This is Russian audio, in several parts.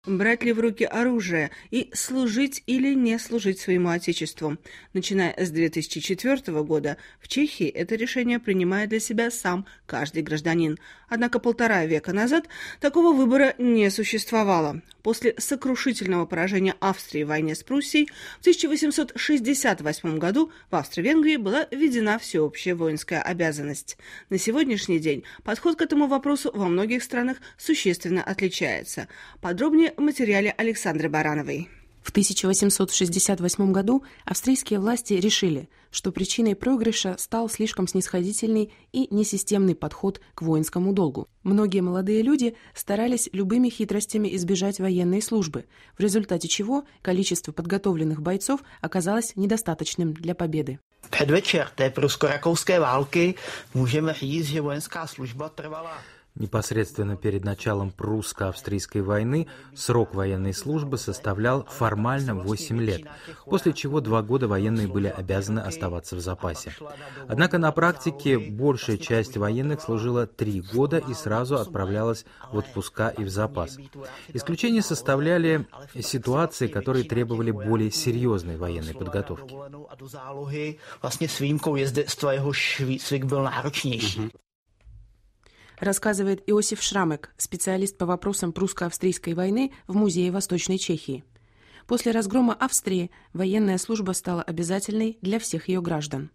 Брать ли в руки оружие и служить или не служить своему Отечеству? Начиная с 2004 года в Чехии это решение принимает для себя сам каждый гражданин. Однако 1,5 века назад такого выбора не существовало. После сокрушительного поражения Австрии в войне с Пруссией в 1868 году в Австро-Венгрии была введена всеобщая воинская обязанность. На сегодняшний день подход к этому вопросу во многих странах существенно отличается. Подробнее в материале Александры Барановой. В 1868 году австрийские власти решили, что причиной проигрыша стал слишком снисходительный и несистемный подход к воинскому долгу. Многие молодые люди старались любыми хитростями избежать военной службы, в результате чего количество подготовленных бойцов оказалось недостаточным для победы. V předvečer té prusko-rakouské války můžeme říct, že vojenská služba trvala. Непосредственно перед началом прусско-австрийской войны срок военной службы составлял формально 8 лет, после чего 2 года военные были обязаны оставаться в запасе. Однако на практике большая часть военных служила 3 года и сразу отправлялась в отпуска и в запас. Исключение составляли ситуации, которые требовали более серьезной военной подготовки. Рассказывает Иосиф Шрамек, специалист по вопросам прусско-австрийской войны в Музее Восточной Чехии. После разгрома Австрии военная служба стала обязательной для всех ее граждан.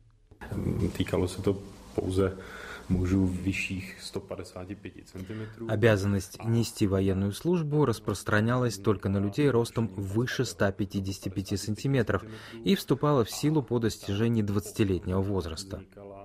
Обязанность нести военную службу распространялась только на людей ростом выше 155 сантиметров и вступала в силу по достижении 20-летнего возраста.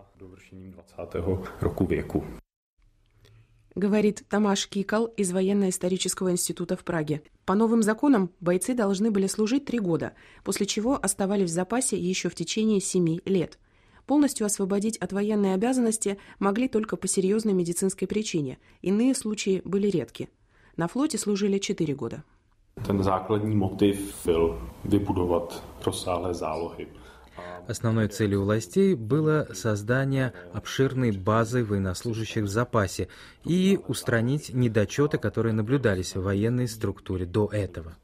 Говорит Тамаш Кикал из Военно-исторического института в Праге. По новым законам бойцы должны были служить 3 года, после чего оставались в запасе еще в течение 7 лет. Полностью освободить от военной обязанности могли только по серьезной медицинской причине, иные случаи были редки. На флоте служили 4 года. Основной целью властей было создание обширной базы военнослужащих в запасе и устранить недочеты, которые наблюдались в военной структуре до этого.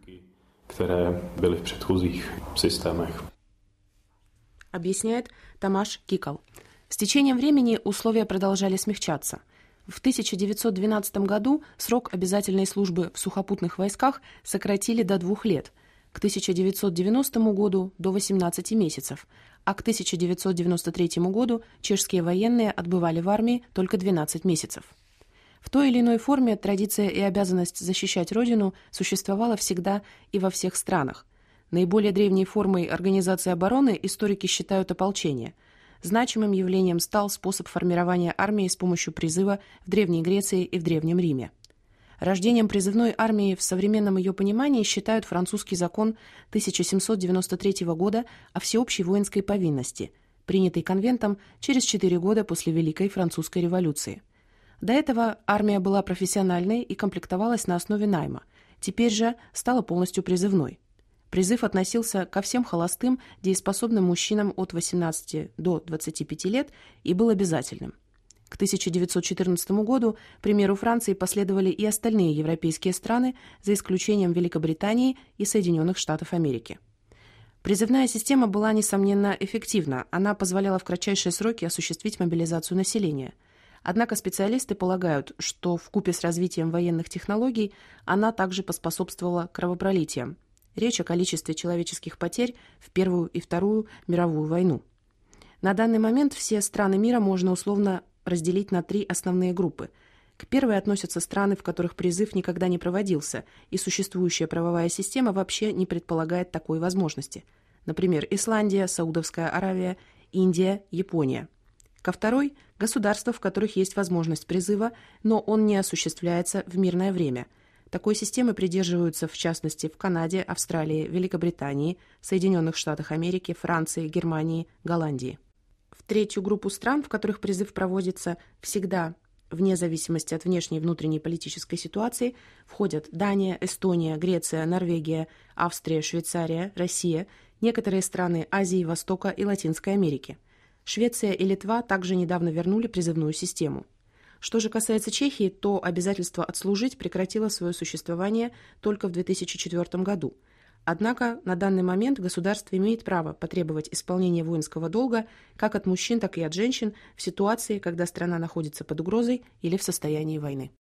Объясняет Тамаш Кикал. С течением времени условия продолжали смягчаться. В 1912 году срок обязательной службы в сухопутных войсках сократили до 2 лет, к 1990 году до 18 месяцев, а к 1993 году чешские военные отбывали в армии только 12 месяцев. В той или иной форме традиция и обязанность защищать Родину существовала всегда и во всех странах. Наиболее древней формой организации обороны историки считают ополчение. Значимым явлением стал способ формирования армии с помощью призыва в Древней Греции и в Древнем Риме. Рождением призывной армии в современном ее понимании считают французский закон 1793 года о всеобщей воинской повинности, принятый конвентом через 4 года после Великой Французской революции. До этого армия была профессиональной и комплектовалась на основе найма, теперь же стала полностью призывной. Призыв относился ко всем холостым, дееспособным мужчинам от 18 до 25 лет и был обязательным. К 1914 году, к примеру Франции, последовали и остальные европейские страны, за исключением Великобритании и Соединенных Штатов Америки. Призывная система была, несомненно, эффективна. Она позволяла в кратчайшие сроки осуществить мобилизацию населения. Однако специалисты полагают, что вкупе с развитием военных технологий она также поспособствовала кровопролитиям. Речь о количестве человеческих потерь в Первую и Вторую мировую войну. На данный момент все страны мира можно условно разделить на 3 основные группы. К первой относятся страны, в которых призыв никогда не проводился, и существующая правовая система вообще не предполагает такой возможности. Например, Исландия, Саудовская Аравия, Индия, Япония. Ко второй – государства, в которых есть возможность призыва, но он не осуществляется в мирное время. Такой системы придерживаются, в частности, в Канаде, Австралии, Великобритании, Соединенных Штатах Америки, Франции, Германии, Голландии. В третью группу стран, в которых призыв проводится всегда, вне зависимости от внешней и внутренней политической ситуации, входят Дания, Эстония, Греция, Норвегия, Австрия, Швейцария, Россия, некоторые страны Азии, Востока и Латинской Америки. Швеция и Литва также недавно вернули призывную систему. Что же касается Чехии, то обязательство отслужить прекратило свое существование только в 2004 году. Однако на данный момент государство имеет право потребовать исполнения воинского долга как от мужчин, так и от женщин в ситуации, когда страна находится под угрозой или в состоянии войны.